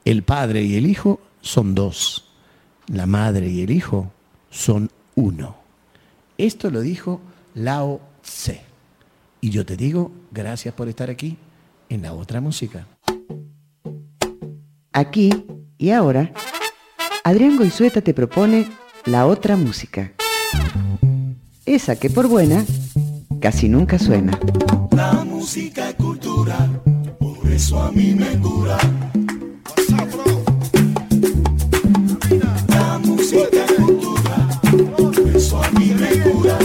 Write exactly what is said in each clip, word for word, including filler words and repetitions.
El padre y el hijo son dos. La madre y el hijo son uno. Esto lo dijo Lao Tse. Y yo te digo, gracias por estar aquí en La Otra Música. Aquí y ahora, Adrián Goizueta te propone La Otra Música. Esa que por buena casi nunca suena. La música es cultural, por eso a mí me cura. La música es cultural, por eso a mí me cura.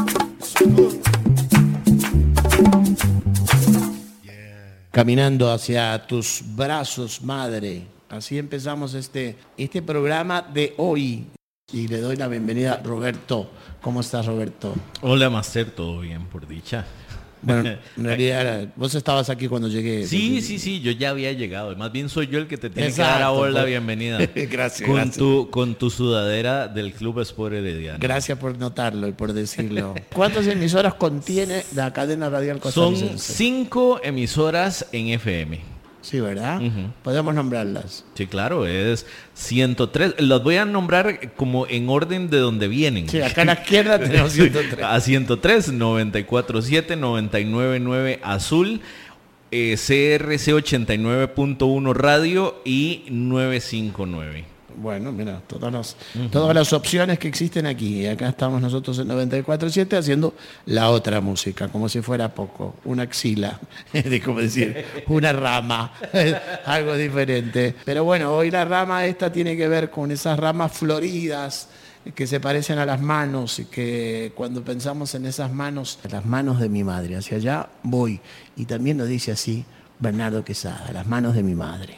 Caminando hacia tus brazos, madre. Así empezamos este, este programa de hoy. Y le doy la bienvenida a Roberto. ¿Cómo estás, Roberto? Hola, Master, todo bien, por dicha. Bueno, en realidad, vos estabas aquí cuando llegué. Sí, sí, sí, yo ya había llegado. Más bien soy yo el que te tiene Exacto, que dar ahora la pues. bienvenida. Gracias, con gracias. Tu, con tu sudadera del Club Sport Herediano. Gracias por notarlo y por decirlo. ¿Cuántas emisoras contiene la cadena radial Son costarricense? cinco emisoras en F M. Sí, ¿verdad? Ujú. Podemos nombrarlas. Sí, claro, es ciento tres. Las voy a nombrar como en orden de donde vienen. Sí, acá a la izquierda tenemos ciento tres. A ciento tres, noventa y cuatro punto siete, noventa y nueve punto nueve Azul, eh, C R C ochenta y nueve punto uno Radio y novecientos cincuenta y nueve. Bueno, mira, todas las, uh-huh. todas las opciones que existen aquí. Y acá estamos nosotros en noventa y cuatro punto siete haciendo La Otra Música, como si fuera poco. Una axila, de como decir, una rama, algo diferente. Pero bueno, hoy la rama esta tiene que ver con esas ramas floridas que se parecen a las manos y que cuando pensamos en esas manos, las manos de mi madre, hacia allá voy. Y también lo dice así Bernardo Quesada, las manos de mi madre.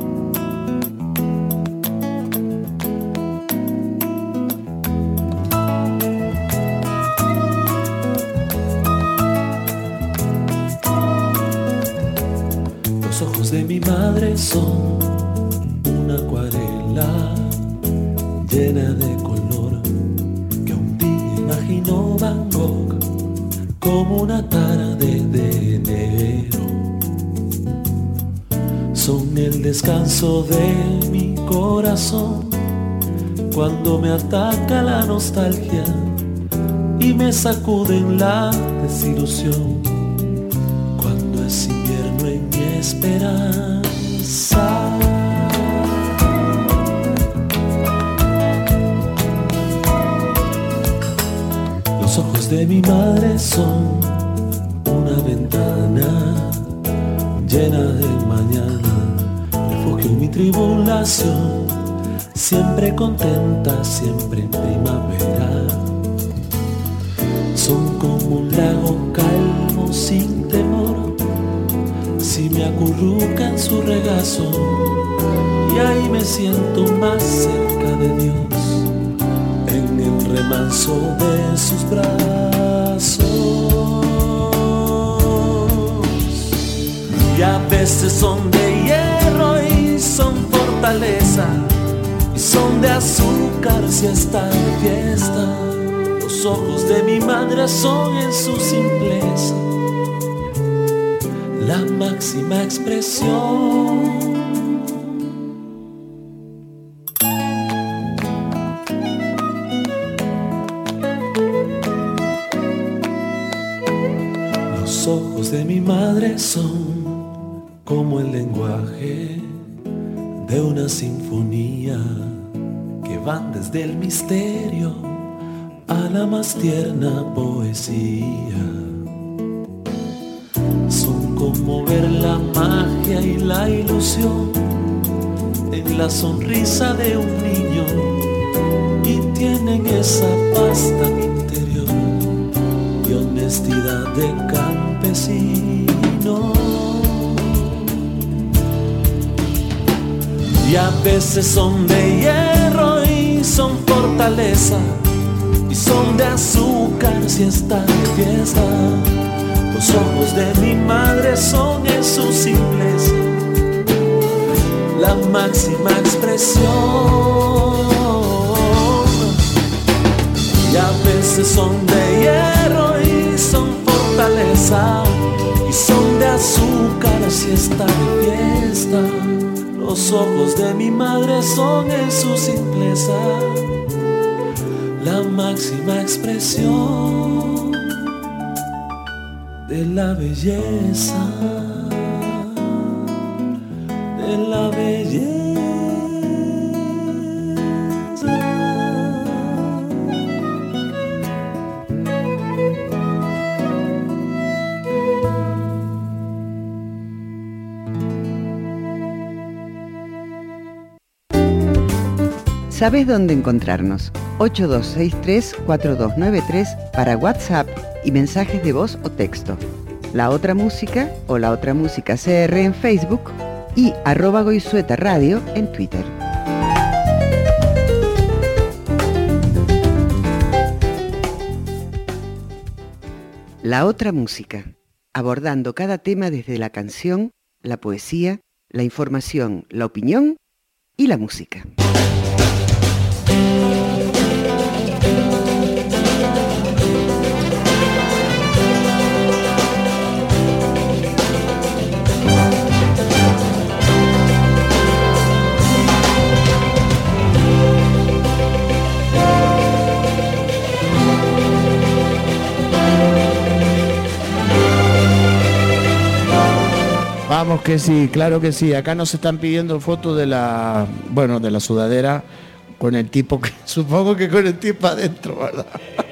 Los ojos de mi madre son una acuarela llena de color que un día imaginó Van Gogh como una tarde de enero. Son el descanso de mi corazón cuando me ataca la nostalgia y me sacuden la desilusión. Cuando es invierno en mi esperanza, los ojos de mi madre son una ventana llena de mañana, refugio en mi tribulación, siempre contenta, siempre en primavera. Son como un lago calmo sin temor, si me acurruca en su regazo, y ahí me siento más cerca de Dios, en el remanso de sus brazos. Y a veces son de hierro y son fortaleza, y son de azúcar si está de fiesta. Los ojos de mi madre son en su simpleza la máxima expresión. Los ojos de mi madre son como el lenguaje de una sinfonía que van desde el misterio a la más tierna poesía. Son como ver la magia y la ilusión en la sonrisa de un niño, y tienen esa paz tan interior y honestidad de campesino. Y a veces son de hierro y son fortaleza, y son de azúcar si está de fiesta. Los ojos de mi madre son en su simpleza la máxima expresión. Y a veces son de hierro y son fortaleza, y son de azúcar si está de fiesta. Los ojos de mi madre son en su simpleza la máxima expresión de la belleza, de la belleza. ¿Sabés dónde encontrarnos? ocho dos seis tres, cuatro dos nueve tres para WhatsApp y mensajes de voz o texto. La Otra Música o La Otra Música C R en Facebook y arroba Goizueta Radio en Twitter. La Otra Música, abordando cada tema desde la canción, la poesía, la información, la opinión y la música. Vamos que sí, claro que sí. Acá nos están pidiendo fotos de la, bueno, de la sudadera con el tipo que, supongo que con el tipo adentro, ¿verdad?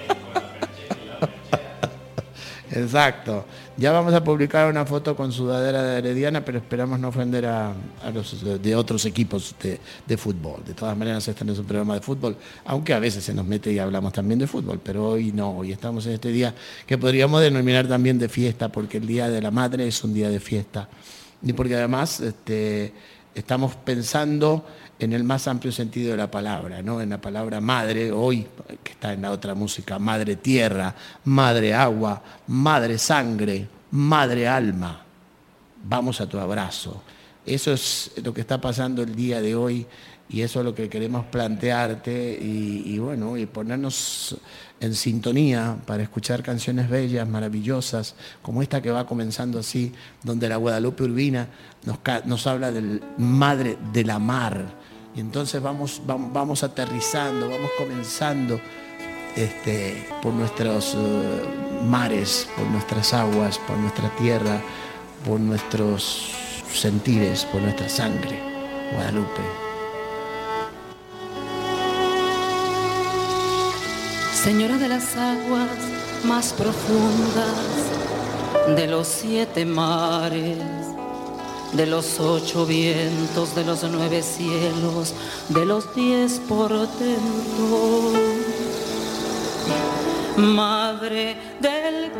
Exacto. Ya vamos a publicar una foto con sudadera de Herediana, pero esperamos no ofender a, a los de otros equipos de, de fútbol. De todas maneras, este no es un programa de fútbol, aunque a veces se nos mete y hablamos también de fútbol, pero hoy no, hoy estamos en este día que podríamos denominar también de fiesta, porque el Día de la Madre es un día de fiesta. Y porque además este, estamos pensando en el más amplio sentido de la palabra, ¿no? En la palabra madre, hoy, que está en la Otra Música, madre tierra, madre agua, madre sangre, madre alma. Vamos a tu abrazo. Eso es lo que está pasando el día de hoy y eso es lo que queremos plantearte y, y bueno, y ponernos en sintonía para escuchar canciones bellas, maravillosas, como esta que va comenzando así, donde la Guadalupe Urbina nos, nos habla del madre de la mar. Y entonces vamos, vamos, vamos aterrizando, vamos comenzando este, por nuestros uh, mares, por nuestras aguas, por nuestra tierra, por nuestros sentires, por nuestra sangre. Guadalupe. Señora de las aguas más profundas, de los siete mares, de los ocho vientos, de los nueve cielos, de los diez portentos, Madre del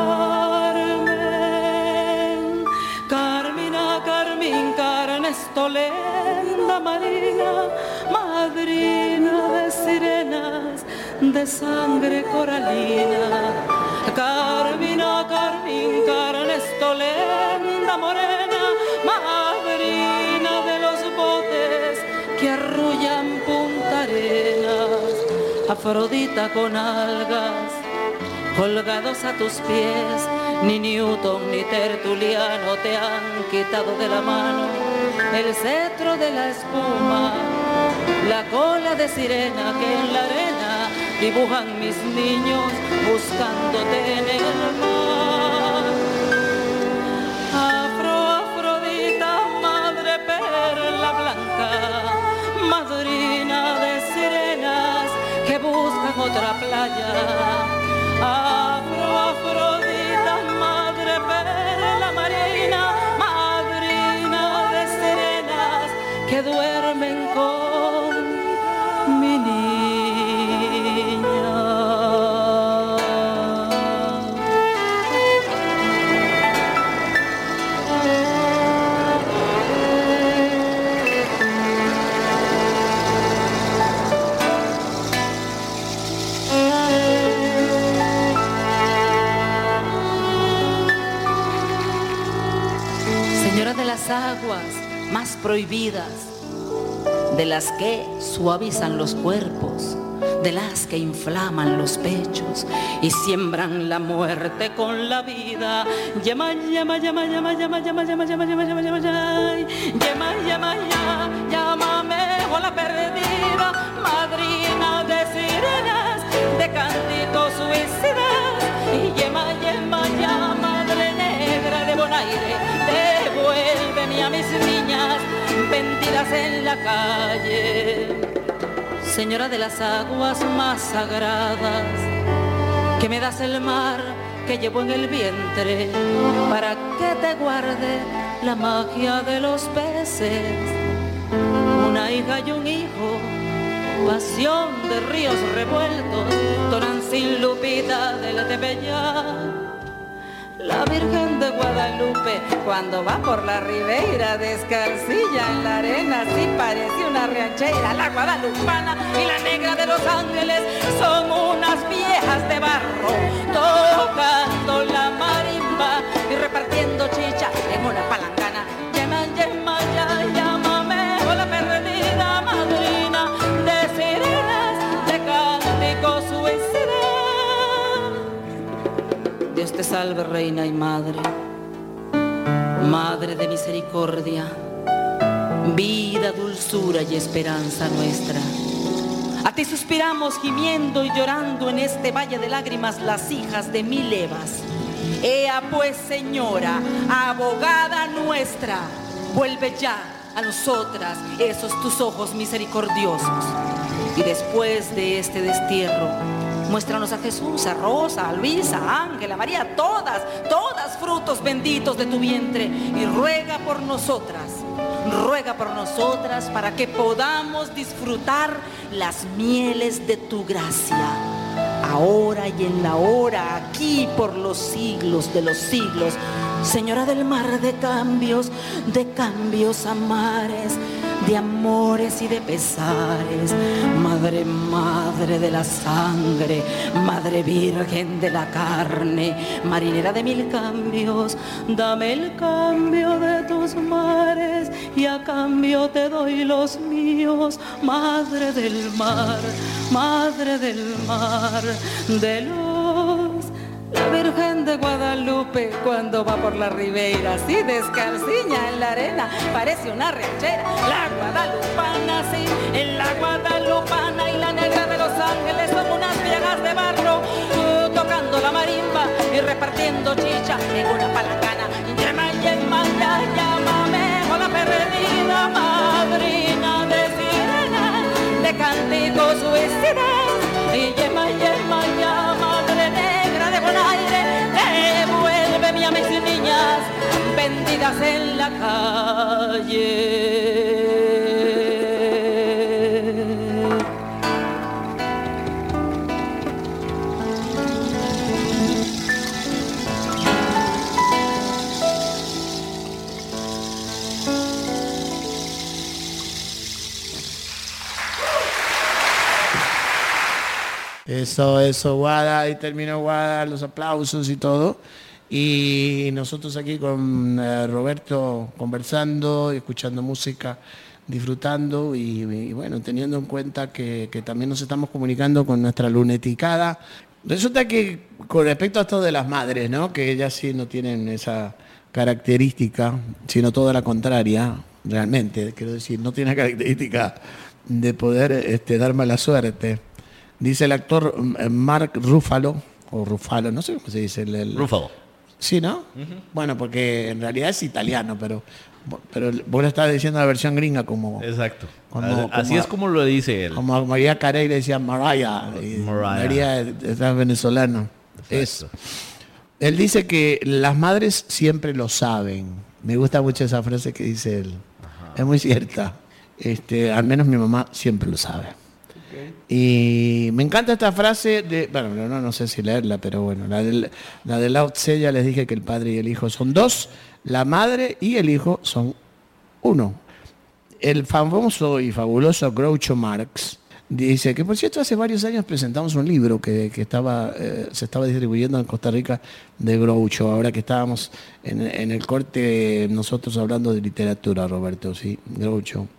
Carmen, Carmina, Carmín, Carnestolenda, Marina, madrina de sirenas, de sangre coralina, Carmina, Carmín, Carnestolenda, morena, madrina de los botes que arrullan Punta Arenas, Afrodita con algas colgados a tus pies, ni Newton ni Tertuliano te han quitado de la mano el cetro de la espuma, la cola de sirena que en la arena dibujan mis niños buscándote en el mar. Afro, Afrodita, madre perla blanca, madrina de sirenas que buscan otra playa. Afro, Afrodita, madre perla marina, madrina de sirenas que duermen con mi niña. Señora de las aguas más prohibidas, de las que suavizan los cuerpos, de las que inflaman los pechos y siembran la muerte con la vida. Llama, llama, llama, llama, llama, llama, llama, llama, llama, llama, llama, llama, llama, llama, llámame o la perdida, madrina de sirenas, de cánticos suicidas. Y llama, llama, llama, madre negra de Bonaire, devuélveme a mis niñas vendidas en la calle. Señora de las aguas más sagradas, que me das el mar que llevo en el vientre, para que te guarde la magia de los peces. Una hija y un hijo, pasión de ríos revueltos, Tonancín, Lupita del Tepeyac. La Virgen de Guadalupe, cuando va por la ribeira, descalcilla en la arena, sí parece una ranchera. La guadalupana y la negra de los ángeles son unas viejas de barro, tocando la marimba y repartiendo chicha en una palangana. Llama, llama, ya, llámame, o la perdida madrina de sirenas, de cánticos suicidas. Dios te salve, reina y madre, madre de misericordia, vida, dulzura y esperanza nuestra. A ti suspiramos gimiendo y llorando en este valle de lágrimas las hijas de mil levas. Ea pues, señora, abogada nuestra, vuelve ya a nosotras esos tus ojos misericordiosos. Y después de este destierro, muéstranos a Jesús, a Rosa, a Luisa, a Ángela, a María, todas, todas frutos benditos de tu vientre, y ruega por nosotras, ruega por nosotras para que podamos disfrutar las mieles de tu gracia, ahora y en la hora, aquí por los siglos de los siglos. Señora del mar de cambios, de cambios a mares, de amores y de pesares, madre, madre de la sangre, madre virgen de la carne, marinera de mil cambios, dame el cambio de tus mares y a cambio te doy los míos, madre del mar, madre del mar, de los... La Virgen de Guadalupe, cuando va por la ribeira, así descalciña en la arena, parece una ranchera. La guadalupana, sí, en la guadalupana y la negra de los ángeles son unas viejas de barro, uh, tocando la marimba y repartiendo chicha en una palangana. Llama, llama, ya, llámame, o la perdida madrina de sirena, de cánticos suicidas. Y llama, llama, ya, madre negra de Bonaire, devuélveme a mis niñas vendidas en la calle. Eso, eso, Guada, ahí terminó Guada, los aplausos y todo. Y nosotros aquí con eh, Roberto conversando, escuchando música, disfrutando y, y bueno, teniendo en cuenta que, que también nos estamos comunicando con nuestra luneticada. Resulta que con respecto a esto de las madres, ¿no? Que ellas sí no tienen esa característica, sino toda la contraria, realmente, quiero decir, no tiene la característica de poder este, dar mala suerte. Dice el actor Mark Ruffalo, o Ruffalo, no sé cómo se dice. El, el... Ruffalo. Sí, ¿no? Uh-huh. Bueno, porque en realidad es italiano, pero, pero vos le estás diciendo la versión gringa como... Exacto. Como, Así como, es como lo dice él. Como a María Carey le decía Mariah. Y María es venezolana. Es, él dice que las madres siempre lo saben. Me gusta mucho esa frase que dice él. Ajá. Es muy cierta. Este, al menos mi mamá siempre lo sabe. Y me encanta esta frase de, bueno, no, no sé si leerla, pero bueno, la de, la de Lao Tse, ya les dije que el padre y el hijo son dos, la madre y el hijo son uno. El famoso y fabuloso Groucho Marx dice que, por cierto, hace varios años presentamos un libro que, que estaba, eh, se estaba distribuyendo en Costa Rica de Groucho, ahora que estábamos en, en el corte nosotros hablando de literatura, Roberto, sí, Groucho.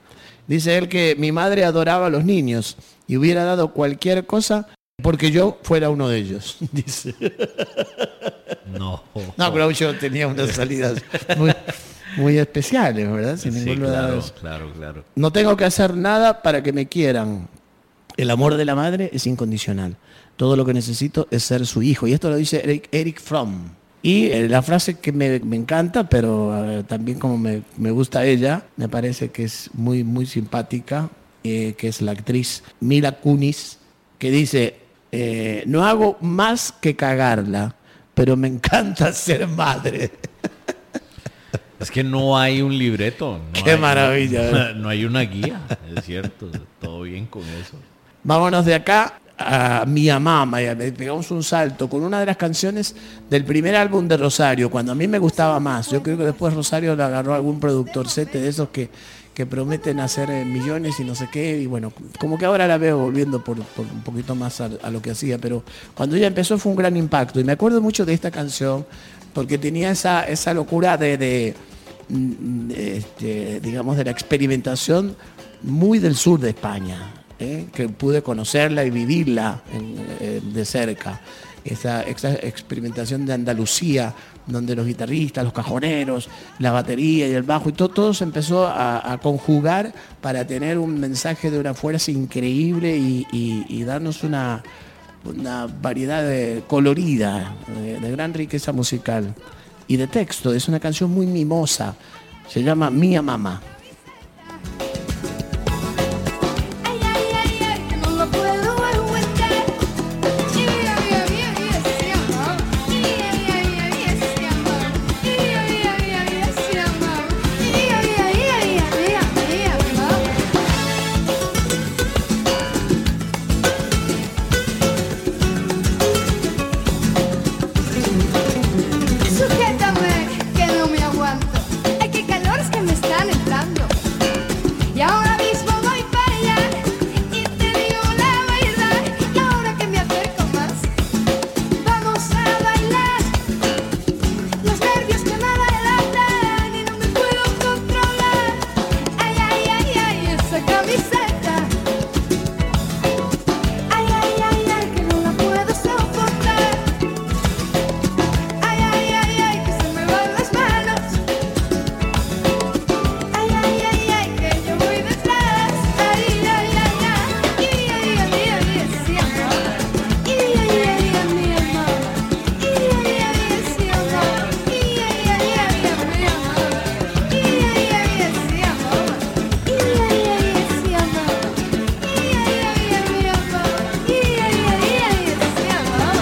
Dice él que mi madre adoraba a los niños y hubiera dado cualquier cosa porque yo fuera uno de ellos, dice. No. No, Groucho tenía unas salidas muy, muy especiales, ¿verdad? Sin Sí, ningún lugar claro, de eso. claro, claro. No tengo que hacer nada para que me quieran. El amor de la madre es incondicional. Todo lo que necesito es ser su hijo. Y esto lo dice Eric, Eric Fromm. Y eh, la frase que me, me encanta, pero eh, también como me, me gusta ella, me parece que es muy, muy simpática, eh, que es la actriz Mila Kunis, que dice, eh, no hago más que cagarla, pero me encanta ser madre. Es que no hay un libreto. No Qué hay, maravilla. No, no hay una guía, es cierto. Todo bien con eso. Vámonos de acá a Mia Mama, y pegamos un salto con una de las canciones del primer álbum de Rosario, cuando a mí me gustaba más. Yo creo que después Rosario le agarró a algún productorcete de esos que, que prometen hacer eh, millones y no sé qué, y bueno, como que ahora la veo volviendo por, por un poquito más a, a lo que hacía, pero cuando ella empezó fue un gran impacto, y me acuerdo mucho de esta canción, porque tenía esa, esa locura de, de, de este, digamos, de la experimentación muy del sur de España. ¿Eh? Que pude conocerla y vivirla en, eh, de cerca. Esa, esa experimentación de Andalucía, donde los guitarristas, los cajoneros, la batería y el bajo, y todo, todo se empezó a, a conjugar para tener un mensaje de una fuerza increíble y, y, y darnos una, una variedad de, colorida, de, de gran riqueza musical y de texto. Es una canción muy mimosa, se llama Mia Mama. Sujétame, que no me aguanto. Ay, qué calores que me están entrando. Y ahora mismo voy para allá y te digo la verdad. Y ahora que me acerco más, vamos a bailar. Los nervios que me adelantan y no me puedo controlar. Ay, ay, ay, ay, esa camiseta. Ay, ay, ay, ay, que no la puedo soportar. Ay, ay, ay, ay, que se me van las manos. Ay, ay, ay, ay, que yo voy detrás. Ay, ay, ay, ay, y ay, ay, ay, ay, sí, amor. Y ay, ay, ay, ay, mi amor. Y ay, ay, ay, sí, amor. Y ay, ay, ay, mi amor. Y ay, ay, ay, sí, amor. Y ay, ay, ay, sí, amor. Y ay, ay, ay, mi amor. Y ay, ay, ay, sí, amor.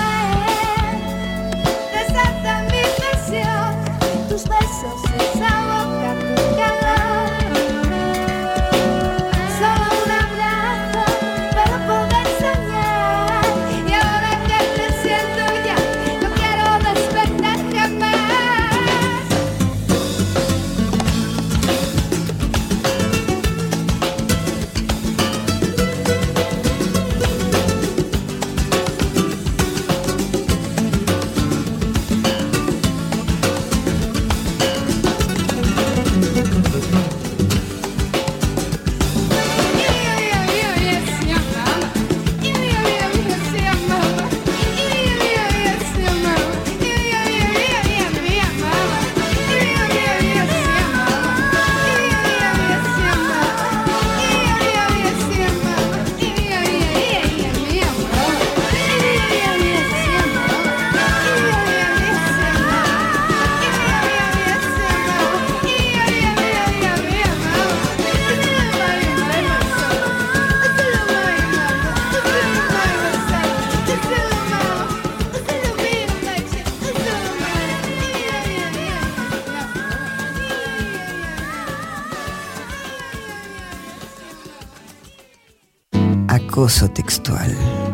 Ven, desata mi pasión, tus besos, esa boca, tu calor. Solo un abrazo para poder soñar. Y ahora que te siento ya, no quiero despertar jamás. Acoso textual.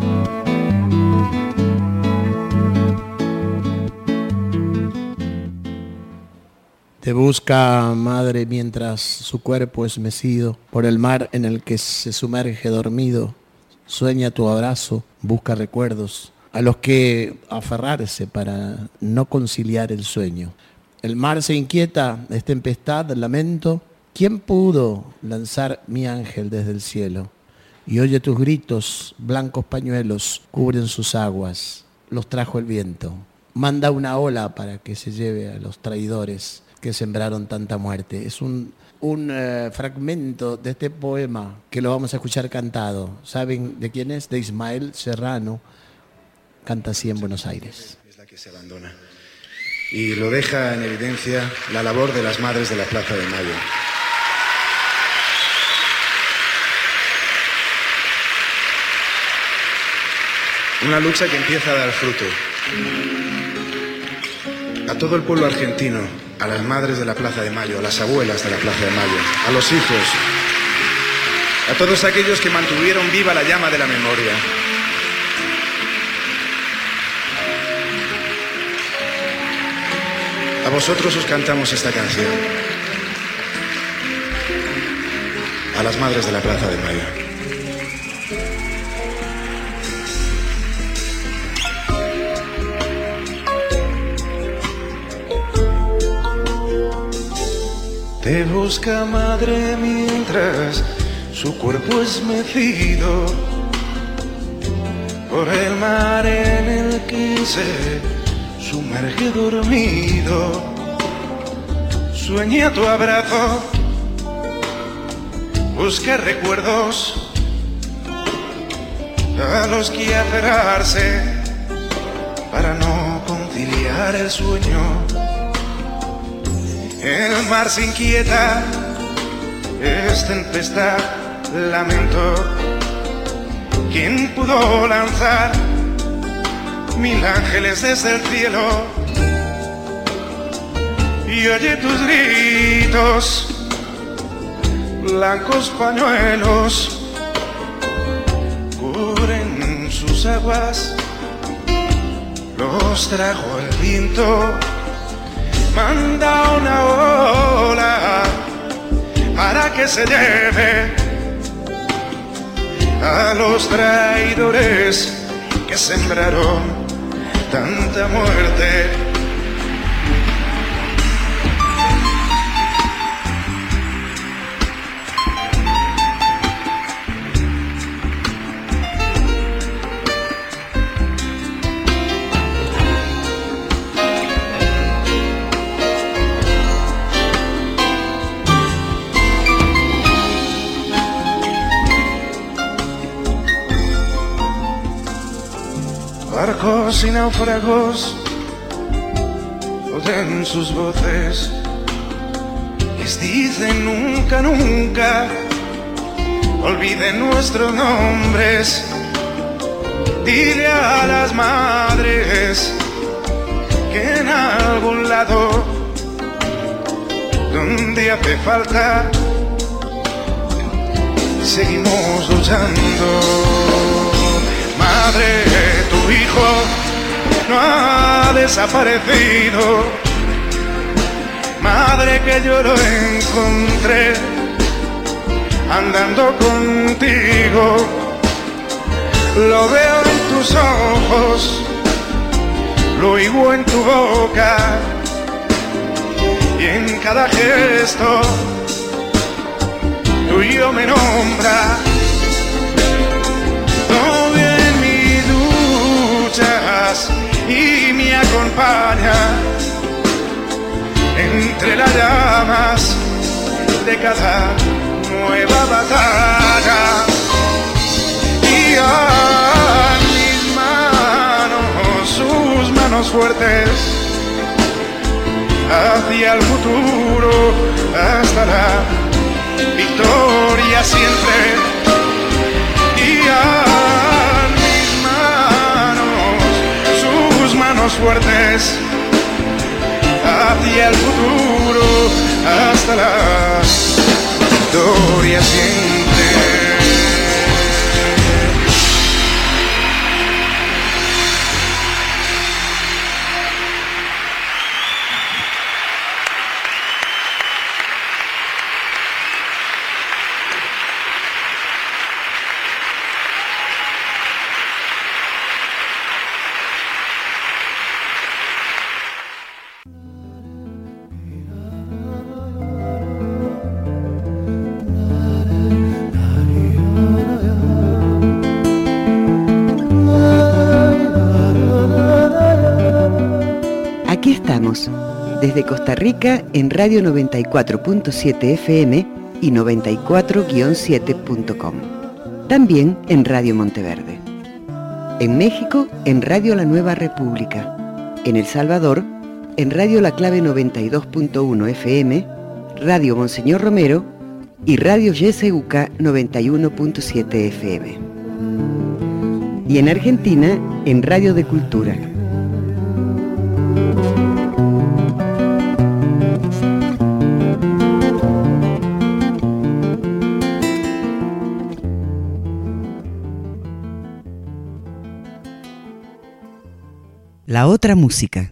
Te busca, madre, mientras su cuerpo es mecido por el mar en el que se sumerge dormido. Sueña tu abrazo, busca recuerdos a los que aferrarse para no conciliar el sueño. El mar se inquieta, es tempestad, lamento, ¿Quién pudo lanzar mi ángel desde el cielo? Y oye tus gritos, blancos pañuelos cubren sus aguas, los trajo el viento. Manda una ola para que se lleve a los traidores que sembraron tanta muerte. Es un, un eh, fragmento de este poema que lo vamos a escuchar cantado. ¿Saben de quién es? De Ismael Serrano. Canta así en Buenos Aires. Es la que se abandona. Y lo deja en evidencia la labor de las madres de la Plaza de Mayo. Una lucha que empieza a dar fruto. A todo el pueblo argentino, a las madres de la Plaza de Mayo, a las abuelas de la Plaza de Mayo, a los hijos, a todos aquellos que mantuvieron viva la llama de la memoria. A vosotros os cantamos esta canción. A las madres de la Plaza de Mayo. Te busca madre mientras su cuerpo es mecido por el mar en el que se sumerge dormido. Sueña tu abrazo, busca recuerdos a los que aferrarse para no conciliar el sueño. El mar se inquieta, es tempestad, lamento. ¿Quién pudo lanzar mil ángeles desde el cielo? Y oye tus gritos, blancos pañuelos cubren sus aguas, los trajo el viento. Manda una ola para que se lleve a los traidores que sembraron tanta muerte. Barcos y náufragos oyen sus voces, les dicen nunca, nunca olviden nuestros nombres. Dile a las madres que en algún lado donde hace falta seguimos luchando. Madre, tu hijo no ha desaparecido. Madre, que yo lo encontré andando contigo. Lo veo en tus ojos, lo oigo en tu boca y en cada gesto tuyo me nombra. Y me acompaña entre las llamas de cada nueva batalla. Y a mis manos, sus manos fuertes, hacia el futuro, hasta la victoria siempre. Y a manos fuertes, hacia el futuro, hasta la victoria siempre. esperamos desde Costa Rica en Radio noventa y cuatro punto siete F M y noventa y cuatro guion siete punto com. También en Radio Monteverde. En México en Radio La Nueva República. En El Salvador en Radio La Clave noventa y dos punto uno F M, Radio Monseñor Romero y Radio Y S U K noventa y uno punto siete F M. Y en Argentina en Radio de Cultura. La otra música.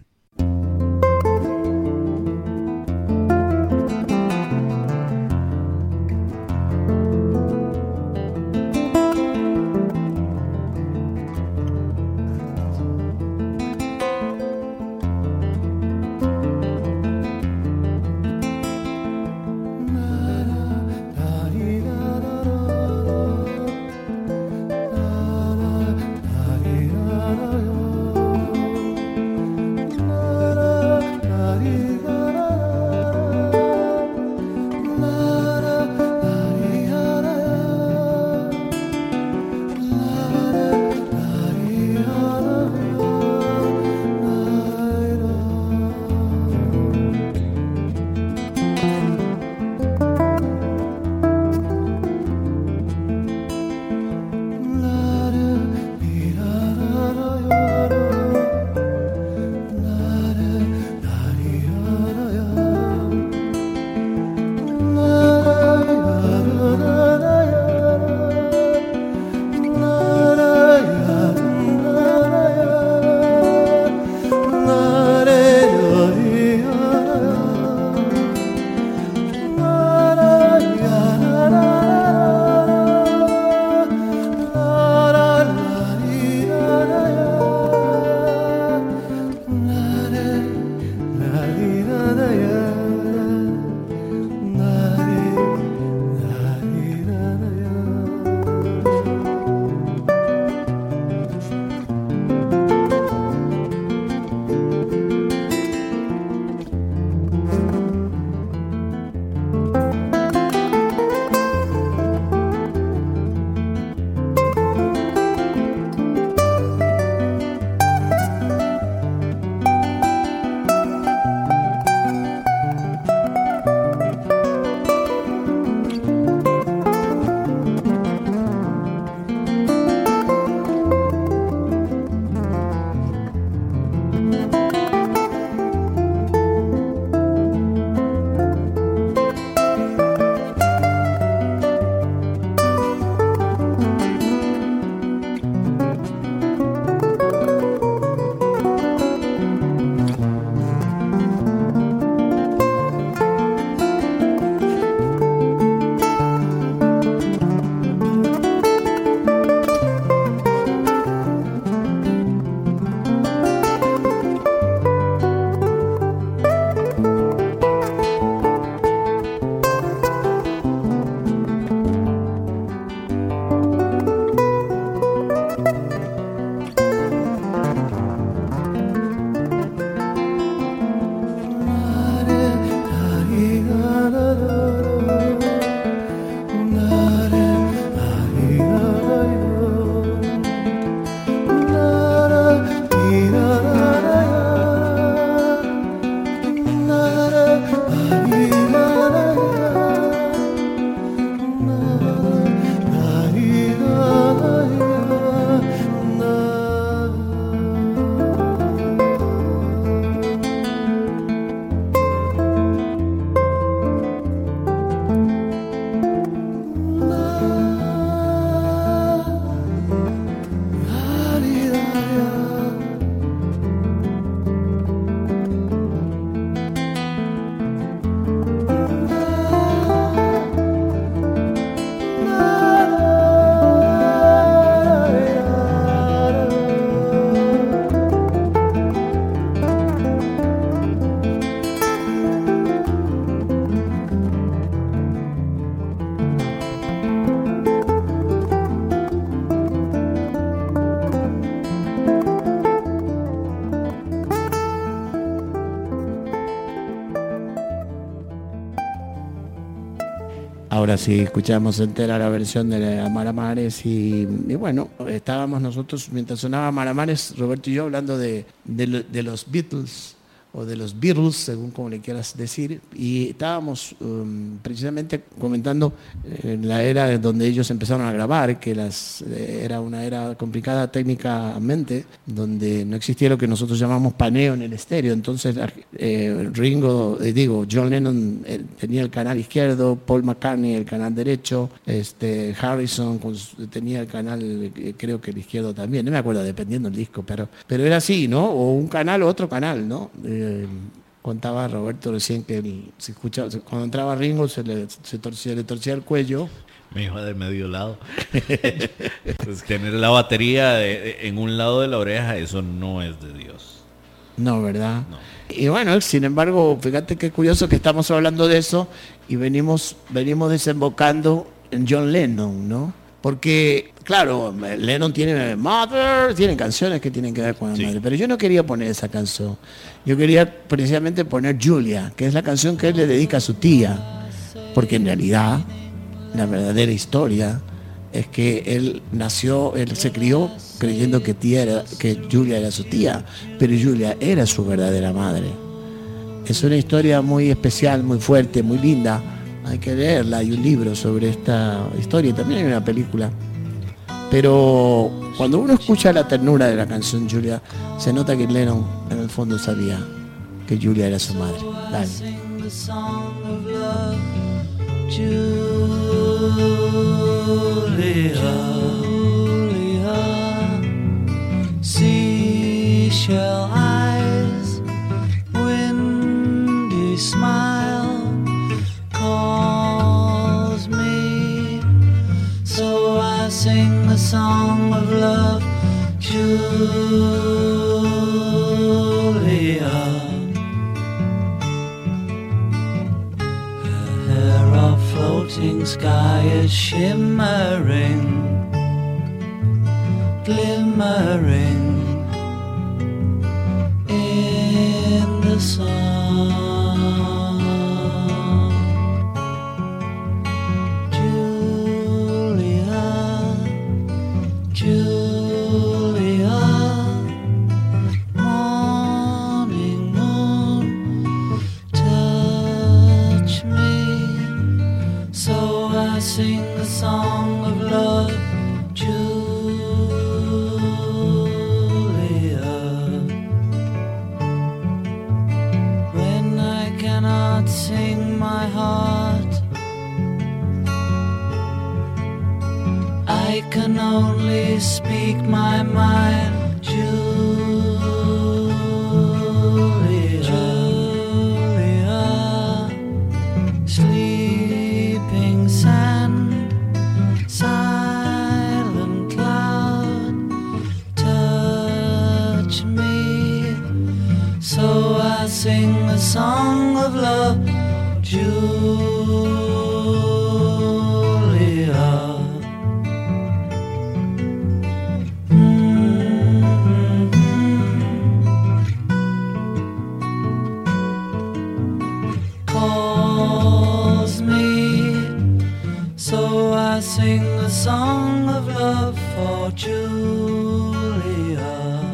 ahora sí escuchamos entera la versión de Amar a Mares y, y bueno, estábamos nosotros, mientras sonaba Amar a Mares, Roberto y yo hablando de, de, lo- de los Beatles, o de los Beatles, según como le quieras decir, y estábamos um, precisamente comentando eh, la era donde ellos empezaron a grabar, que las, eh, era una era complicada técnicamente, donde no existía lo que nosotros llamamos paneo en el estéreo. Entonces eh, Ringo, eh, digo, John Lennon eh, tenía el canal izquierdo, Paul McCartney el canal derecho, este, Harrison con su- tenía el canal, eh, creo que el izquierdo también, no me acuerdo, dependiendo del disco, pero, pero era así, ¿no? O un canal o otro canal, ¿no? Eh, contaba Roberto recién que el- se escuchaba, se- cuando entraba Ringo se le, se torcía, le torcía el cuello. Me iba de medio lado. Pues tener la batería de- de- en un lado de la oreja, eso no es de Dios. No, ¿verdad? No. Y bueno, sin embargo, fíjate qué curioso que estamos hablando de eso y venimos, venimos desembocando en John Lennon, ¿no? Porque, claro, Lennon tiene Mother, tiene canciones que tienen que ver con la Sí. madre, pero yo no quería poner esa canción. Yo quería precisamente poner Julia, que es la canción que él le dedica a su tía, porque en realidad la verdadera historia es que él nació, él se crió creyendo que tía era, que Julia era su tía, pero Julia era su verdadera madre. Es una historia muy especial, muy fuerte, muy linda. Hay que leerla, hay un libro sobre esta historia y también hay una película. Pero cuando uno escucha la ternura de la canción Julia, se nota que Lennon en el fondo sabía que Julia era su madre. Dale. Sing the song of love, Julia, Julia, seashell eyes, windy smile calls me, so I sing the song of love, Julia. Hair of floating sky is shimmering, glimmering in the sun. Julia, Julia, morning moon, touch me, so I sing the song of love, Julia. When I cannot sing my heart, I can only speak my mind, Julia, Julia, sleeping sand, silent cloud, touch me, so I sing the song of love, Julia. Calls me, so I sing the song of love for Julia,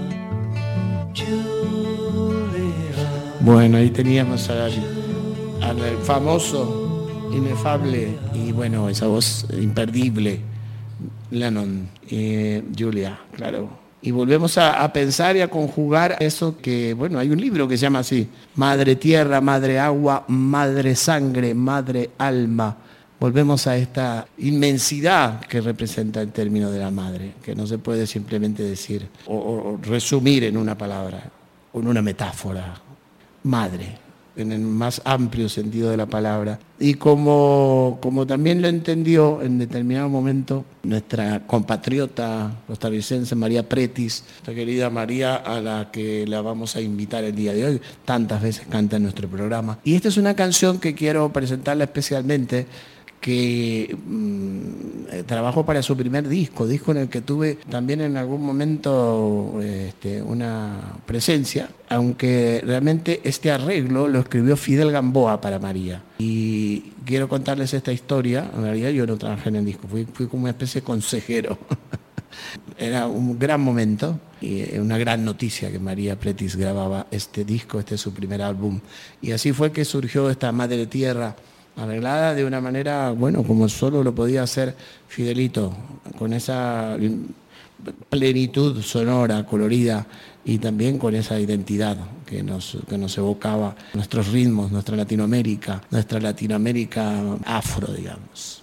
Julia. Bueno, ahí teníamos al, al famoso, inefable y bueno, esa voz imperdible, Lennon, eh, Julia, claro. Y volvemos a, a pensar y a conjugar eso que, bueno, hay un libro que se llama así, Madre Tierra, Madre Agua, Madre Sangre, Madre Alma. Volvemos a esta inmensidad que representa el término de la madre, que no se puede simplemente decir o, o- o resumir en una palabra o en una metáfora. Madre, en el más amplio sentido de la palabra. Y como, como también lo entendió en determinado momento nuestra compatriota costarricense María Pretis, nuestra querida María, a la que la vamos a invitar el día de hoy, tantas veces canta en nuestro programa. Y esta es una canción que quiero presentarla especialmente, que mm, eh, trabajó para su primer disco, disco en el que tuve también en algún momento este, una presencia, aunque realmente este arreglo lo escribió Fidel Gamboa para María. Y quiero contarles esta historia. En realidad yo no trabajé en el disco, fui, fui como una especie de consejero. Era un gran momento y una gran noticia que María Pretis grababa este disco, este es su primer álbum. Y así fue que surgió esta Madre Tierra, arreglada de una manera, bueno, como solo lo podía hacer Fidelito, con esa plenitud sonora, colorida, y también con esa identidad que nos, que nos evocaba nuestros ritmos, nuestra Latinoamérica, nuestra Latinoamérica afro, digamos.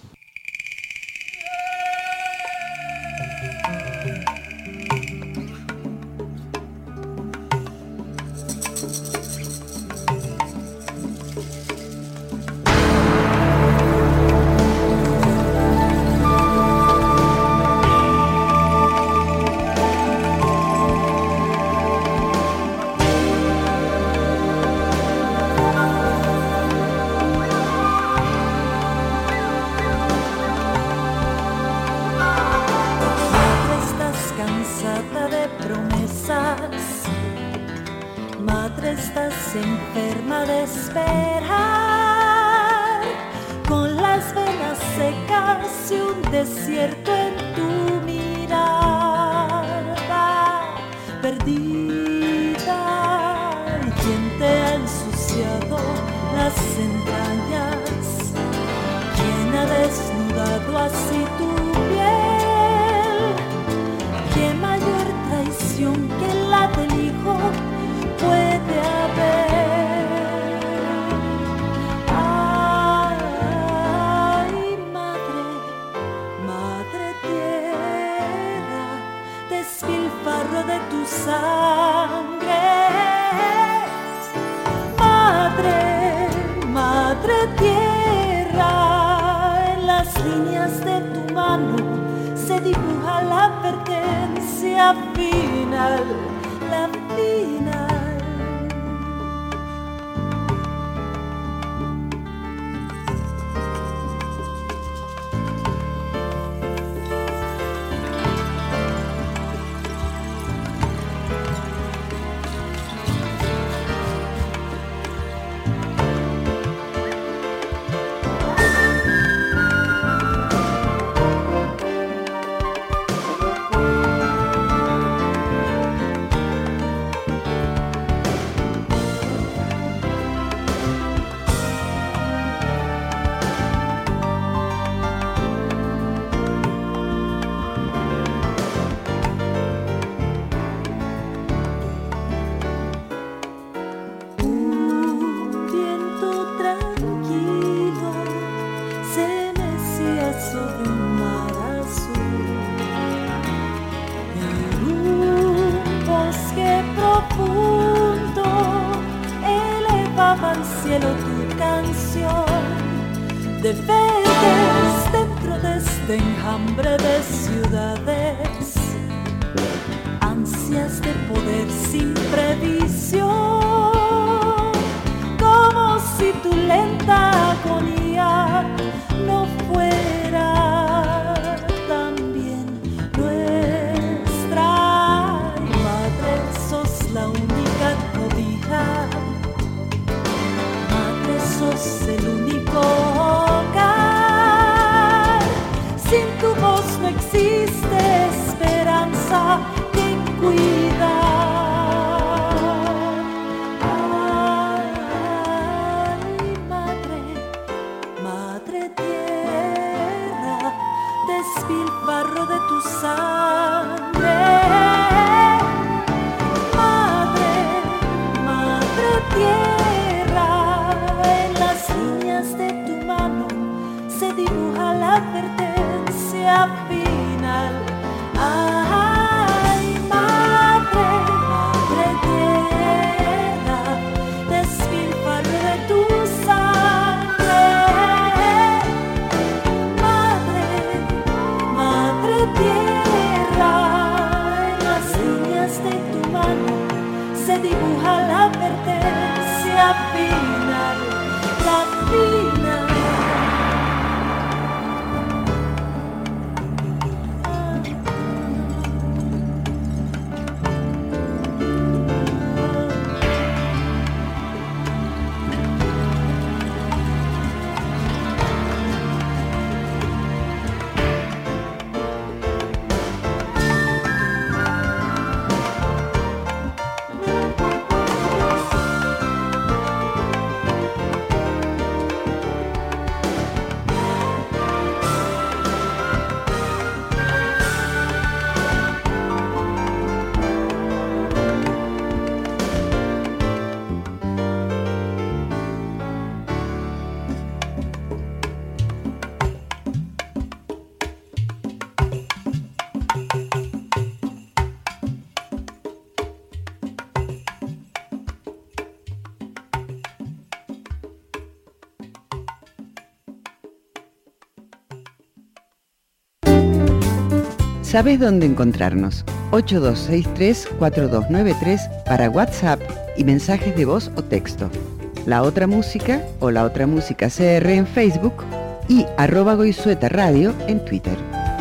Sabés dónde encontrarnos. ocho dos seis tres, cuatro dos nueve tres para WhatsApp y mensajes de voz o texto. La Otra Música o La Otra Música C R en Facebook y arroba Goizueta Radio en Twitter.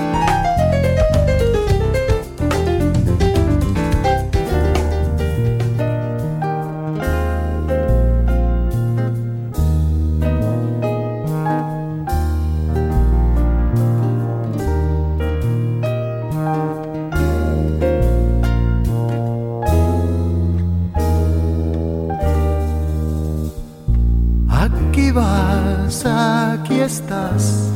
Aquí vas, aquí estás,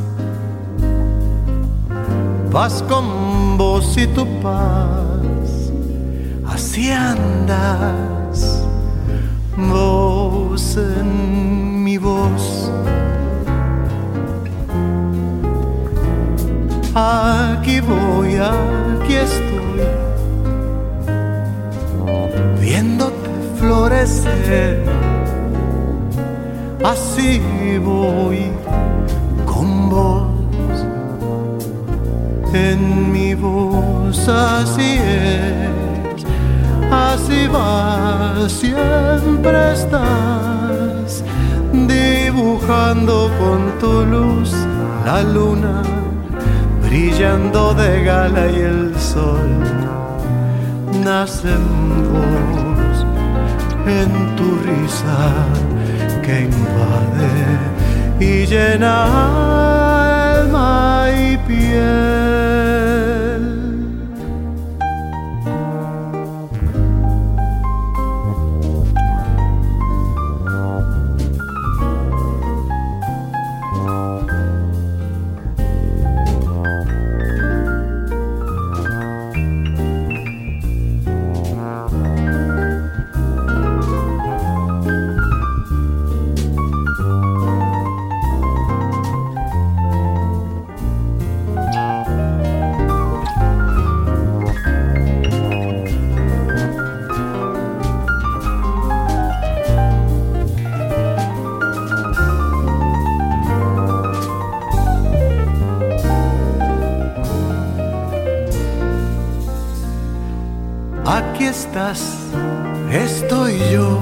vas con voz y tu paz, así andas, voz en mi voz. Aquí voy, aquí estoy, viéndote florecer. Así voy con vos, en mi voz, así es, así vas, siempre estás, dibujando con tu luz la luna, brillando de gala y el sol nace en vos, en tu risa que invade y llena alma y piel. Aquí estás, estoy yo,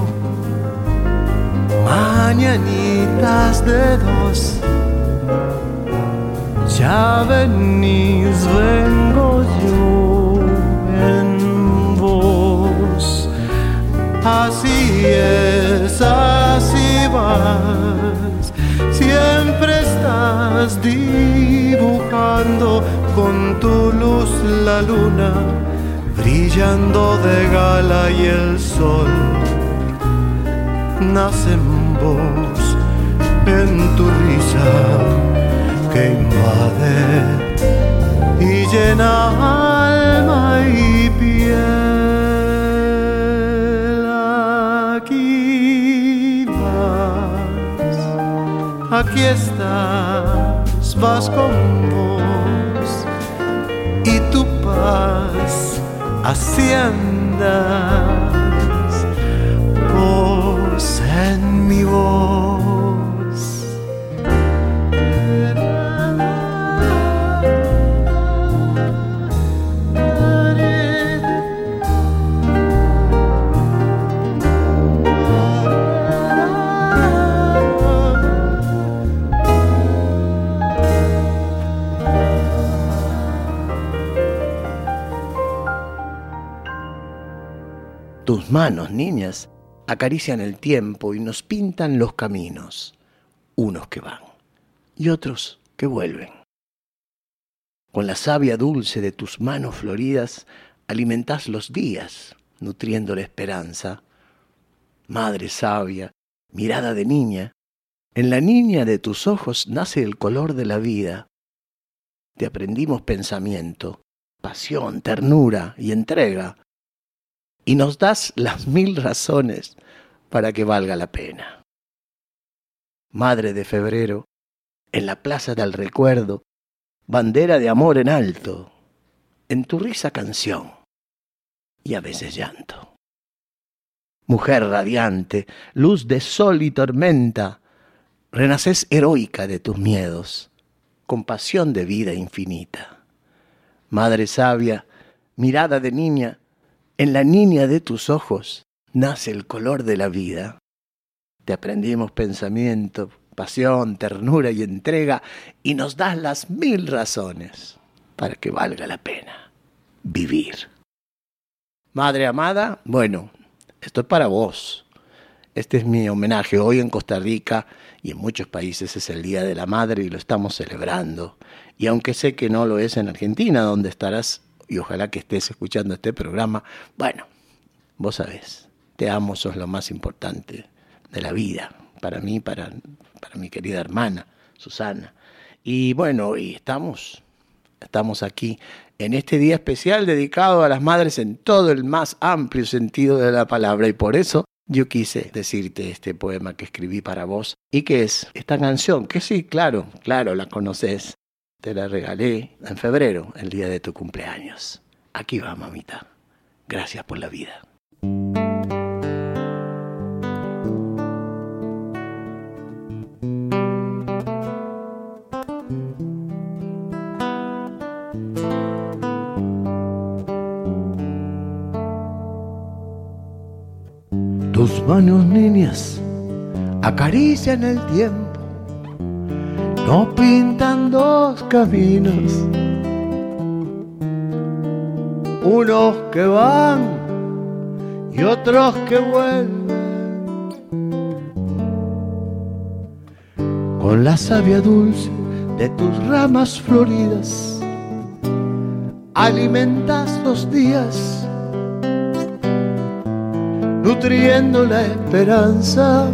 mañanitas de dos, ya venís, vengo yo en vos, así es, así vas, siempre estás dibujando con tu luz la luna, brillando de gala y el sol nace en vos, en tu risa que invade y llena alma y piel. Aquí vas, aquí estás, vas con vos y tu paz. Así andas, vos en mi voz. Tus manos, niñas, acarician el tiempo y nos pintan los caminos, unos que van y otros que vuelven. Con la savia dulce de tus manos floridas alimentás los días, nutriendo la esperanza. Madre sabia, mirada de niña, en la niña de tus ojos nace el color de la vida. Te aprendimos pensamiento, pasión, ternura y entrega, y nos das las mil razones para que valga la pena. Madre de febrero, en la plaza del recuerdo, bandera de amor en alto, en tu risa canción y a veces llanto. Mujer radiante, luz de sol y tormenta, renaces heroica de tus miedos, con pasión de vida infinita. Madre sabia, mirada de niña, en la niña de tus ojos nace el color de la vida. Te aprendimos pensamiento, pasión, ternura y entrega, y nos das las mil razones para que valga la pena vivir. Madre amada, bueno, esto es para vos. Este es mi homenaje. Hoy en Costa Rica y en muchos países es el Día de la Madre y lo estamos celebrando. Y aunque sé que no lo es en Argentina, donde estarás, y ojalá que estés escuchando este programa, bueno, vos sabés, te amo, sos lo más importante de la vida, para mí, para, para mi querida hermana, Susana. Y bueno, y estamos, estamos aquí en este día especial dedicado a las madres en todo el más amplio sentido de la palabra, y por eso yo quise decirte este poema que escribí para vos, y que es esta canción, que sí, claro, claro, la conoces. Te la regalé en febrero, el día de tu cumpleaños. Aquí va, mamita. Gracias por la vida. Tus manos, niñas, acarician el tiempo, no pintan dos caminos, unos que van y otros que vuelven. Con la savia dulce de tus ramas floridas, alimentas los días, nutriendo la esperanza.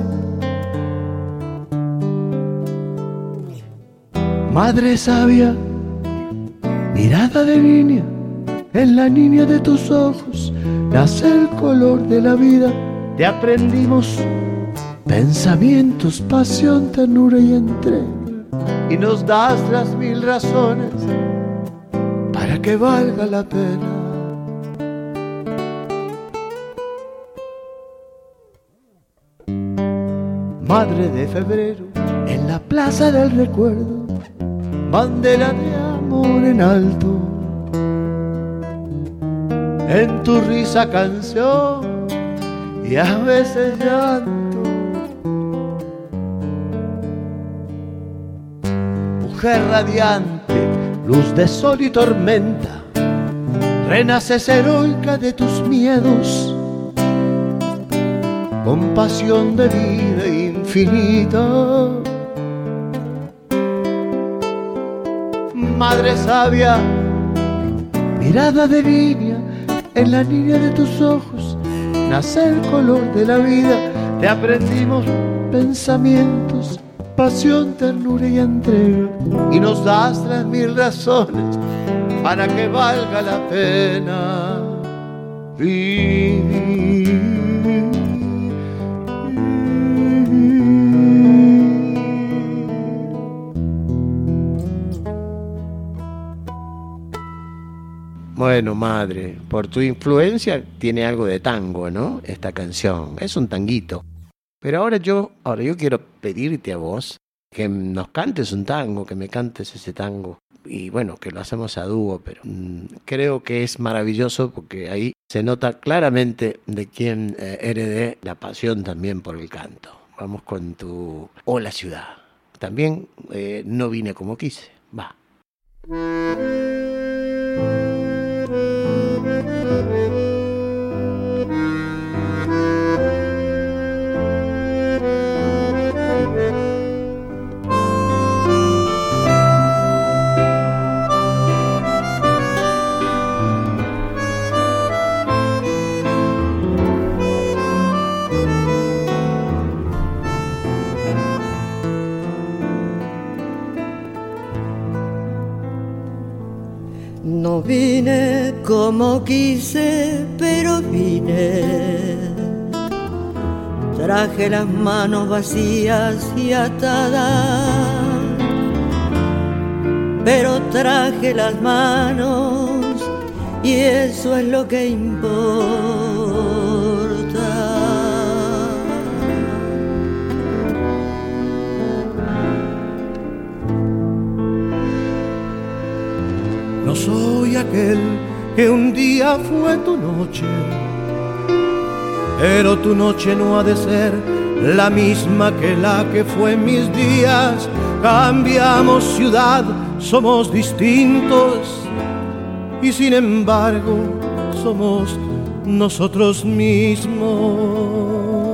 Madre sabia, mirada de niña, en la niña de tus ojos nace el color de la vida. Te aprendimos pensamientos, pasión, ternura y entrega, y nos das las mil razones para que valga la pena. Madre de febrero, en la plaza del recuerdo, bandera de amor en alto, en tu risa canción y a veces llanto. Mujer radiante, luz de sol y tormenta, renaces heroica de tus miedos, con pasión de vida infinita. Madre sabia, mirada de niña, en la niña de tus ojos nace el color de la vida. Te aprendimos pensamientos, pasión, ternura y entrega, y nos das las mil razones para que valga la pena vivir. Bueno, madre, por tu influencia tiene algo de tango, ¿no? Esta canción, es un tanguito. Pero ahora yo, ahora yo quiero pedirte a vos que nos cantes un tango, que me cantes ese tango. Y bueno, que lo hacemos a dúo, pero mmm, creo que es maravilloso porque ahí se nota claramente de quién eh, heredé la pasión también por el canto. Vamos con tu Hola Ciudad. También eh, no vine como quise. Va. No vine como quise, pero vine. Traje las manos vacías y atadas, pero traje las manos y eso es lo que importa. soy aquel que un día fue tu noche, pero tu noche no ha de ser la misma que la que fue en mis días. Cambiamos ciudad, somos distintos y sin embargo somos nosotros mismos.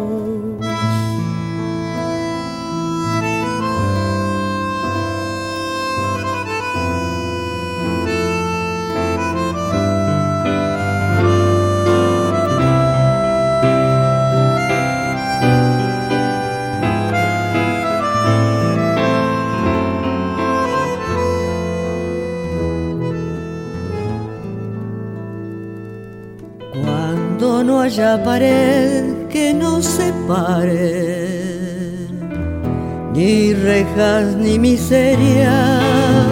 Cuando no haya pared que nos separe, ni rejas ni miseria,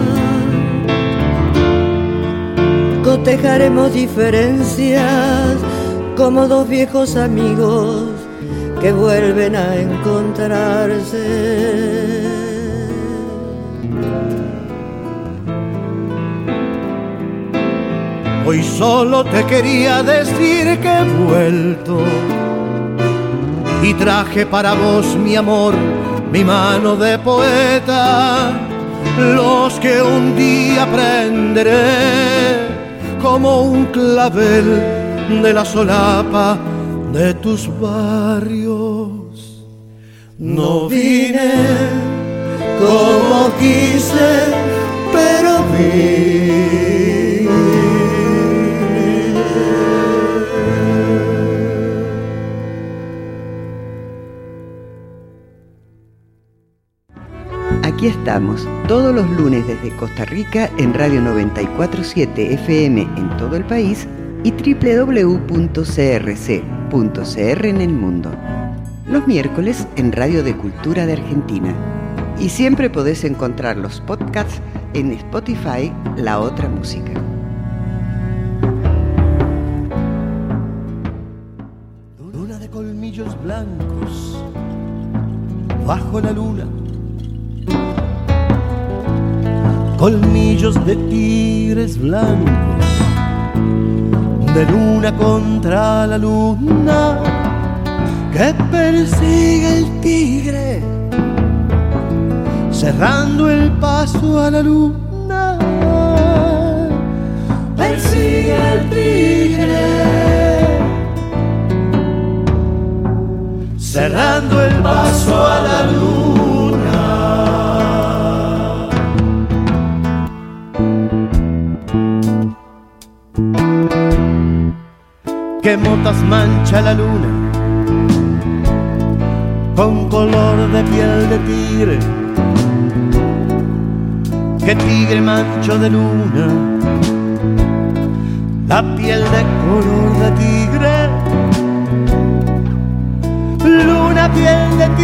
cotejaremos diferencias como dos viejos amigos que vuelven a encontrarse. Hoy solo te quería decir que he vuelto y traje para vos, mi amor, mi mano de poeta, los que un día prenderé como un clavel de la solapa de tus barrios. No vine como quise, pero vine. Aquí estamos, todos los lunes desde Costa Rica en Radio noventa y cuatro punto siete F M en todo el país y doble u doble u doble u punto c r c punto c r en el mundo. Los miércoles en Radio de Cultura de Argentina. Y siempre podés encontrar los podcasts en Spotify, La Otra Música. Luna de colmillos blancos bajo la luna, colmillos de tigres blancos, de luna contra la luna, que persigue el tigre, cerrando el paso a la luna. Persigue el tigre, cerrando el paso a la luna. Que motas mancha la luna con color de piel de tigre, que tigre mancho de luna, la piel de color de tigre, luna piel de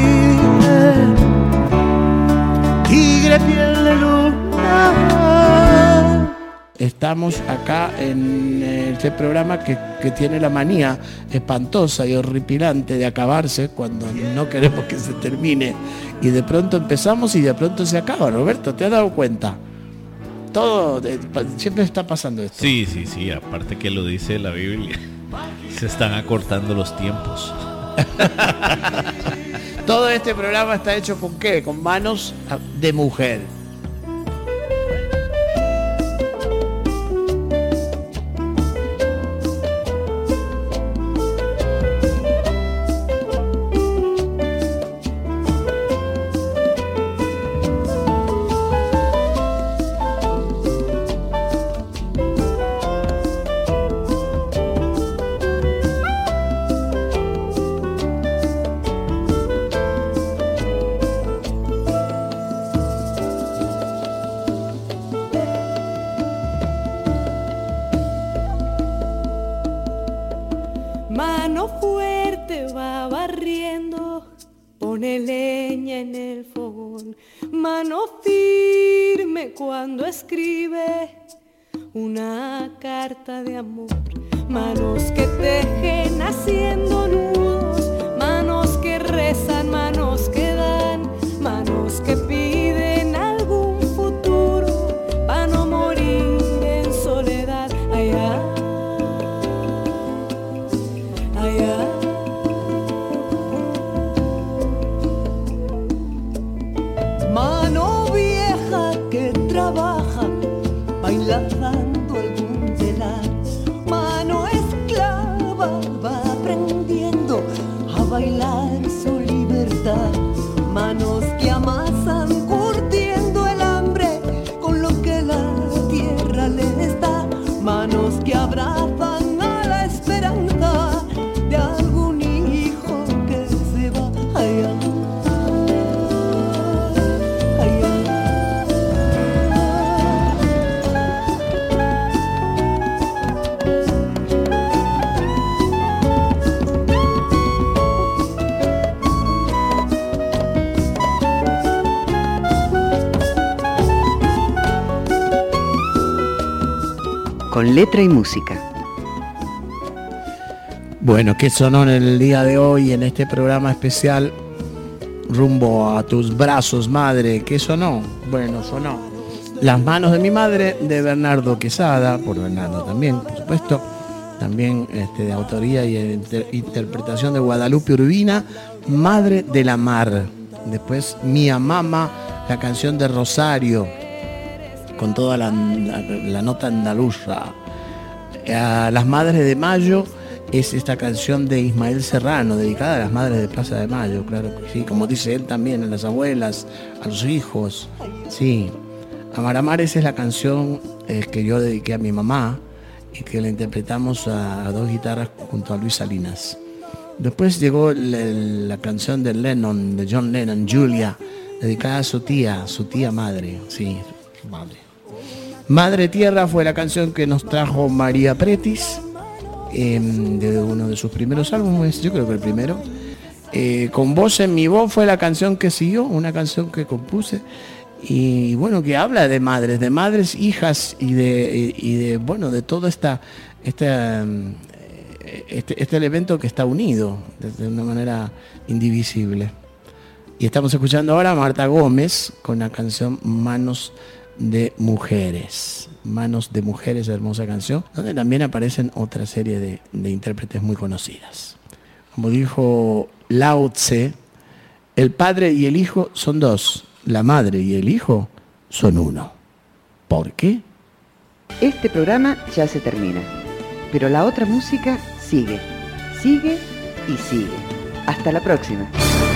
tigre, tigre piel de luna. Estamos acá en este programa que, que tiene la manía espantosa y horripilante de acabarse cuando no queremos que se termine. Y de pronto empezamos y de pronto se acaba. Roberto, ¿te has dado cuenta? Todo, de, siempre está pasando esto. Sí, sí, sí. Aparte que lo dice la Biblia. Se están acortando los tiempos. Todo este programa está hecho con ¿qué? Con manos de mujer. Mano fuerte va barriendo, pone leña en el fogón. Mano firme cuando escribe una carta de amor. Manos que tejen haciendo nudos, manos que rezan, manos que dan, manos que piden algún futuro para no morir la mano esclava va aprendiendo a bailar su libertad. Manos que amasan curtiendo el hambre con lo que la tierra les da. Manos que abrazan a la esperanza de algún hijo que se va allá. Con letra y música. Bueno, ¿qué sonó en el día de hoy en este programa especial Rumbo a tus brazos, madre? ¿Qué sonó? Bueno, sonó Las manos de mi madre, de Bernardo Quesada, por Bernardo también, por supuesto, también este, de autoría y inter- interpretación de Guadalupe Urbina, Madre de la Mar. Después Mía Mama, la canción de Rosario, con toda la, la, la nota andaluza. A Las Madres de Mayo es esta canción de Ismael Serrano, dedicada a las madres de Plaza de Mayo, claro que sí, como dice él también, a las abuelas, a los hijos, sí. Amar Amares es la canción eh, que yo dediqué a mi mamá y que la interpretamos a, a dos guitarras junto a Luis Salinas. Después llegó la, la canción de Lennon, de John Lennon, Julia, dedicada a su tía, su tía madre, sí, su madre. Madre Tierra fue la canción que nos trajo María Pretis, eh, de uno de sus primeros álbumes, yo creo que el primero. Eh, Con Voz en mi voz fue la canción que siguió, una canción que compuse. Y bueno, que habla de madres, de madres, hijas y de, y de bueno, de todo esta, esta, este, este elemento que está unido de una manera indivisible. Y estamos escuchando ahora a Marta Gómez con la canción Manos de Mujeres. Manos de Mujeres, hermosa canción, donde también aparecen otra serie de, de intérpretes muy conocidas. Como dijo Lao Tse, el padre y el hijo son dos, la madre y el hijo son uno. ¿Por qué? Este programa ya se termina, pero la otra música sigue, sigue y sigue. Hasta la próxima.